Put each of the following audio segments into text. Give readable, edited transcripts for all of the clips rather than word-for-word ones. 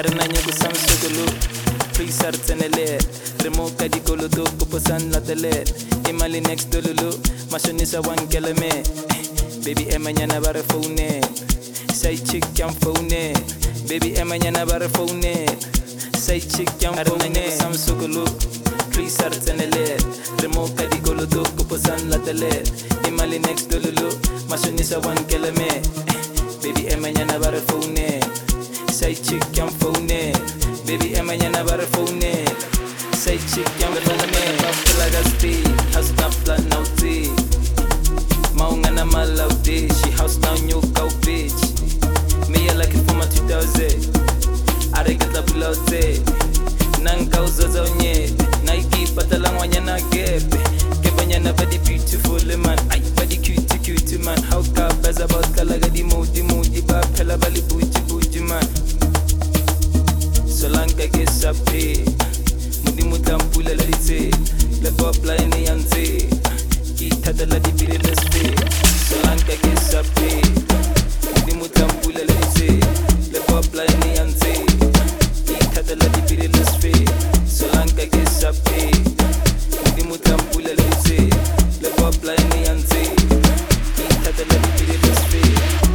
Arenanya kusam sukulu Please artsenele Remoka di kolodo Kuposan latele Imali next dolulu Mashonisa wan keleme Baby emanyana bare phone Say chick yam phone Baby emanyana bare phone Say chick yam phone Arenanya kusam sukulu Please artsenele Remoka di kolodo Kuposan latele Imali next dolulu Mashonisa wan keleme Baby emanyana bare phone Say chick yam phone Baby emanyana bare phone Say chick yam phone Papalagasti House na plan nauti Maungana malauti She house now new cow bitch Me I like it for my 2000 Aregat la bulote Nang kau zazonye Nike patalang wanyana gebe Kebanyana body beautiful man Ay body cute man How ka baza about kalaga di moody ba Pela bali buji man Solanka ke sape Mudi mutampula la dite Le pop la ene yanze Kita da la di bire le spe Solanka ke sape Mudi mutampula la dite Le pop la ene yanze Kita da la di bire le spe Solanka ke sape Mudi mutampula la dite Le pop la ene yanze Kita da la di bire le spe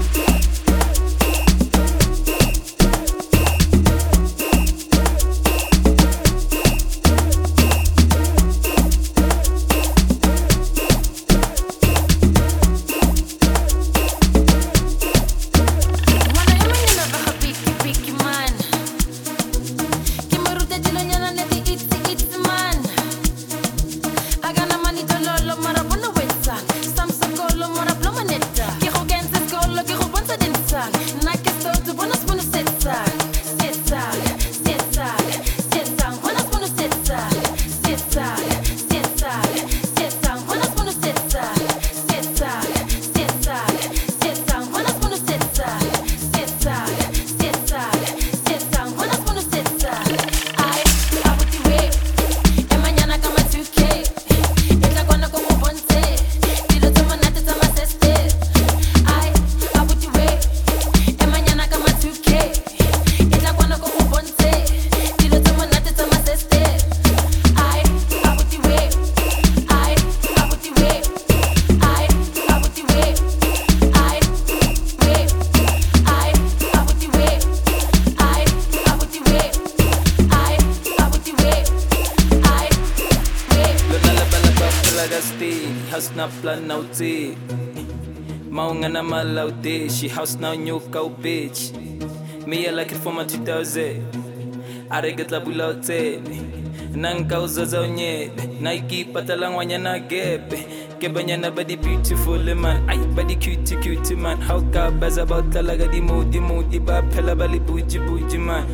House na plan nauti Maungana malauti She house now new cow bitch Me I like it for my 2000 Aregat la bulaute Nang kau zazonye Nike patalang wanyana gebe Kebanyana body beautiful man Ay body cute man How ka baza about talaga di moody ba Pela bali buji man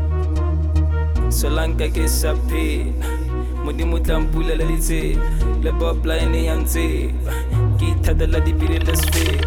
Solanka ke sape Mudi mutampula la dite Le pop la ene yanze Kita da la di bire le spe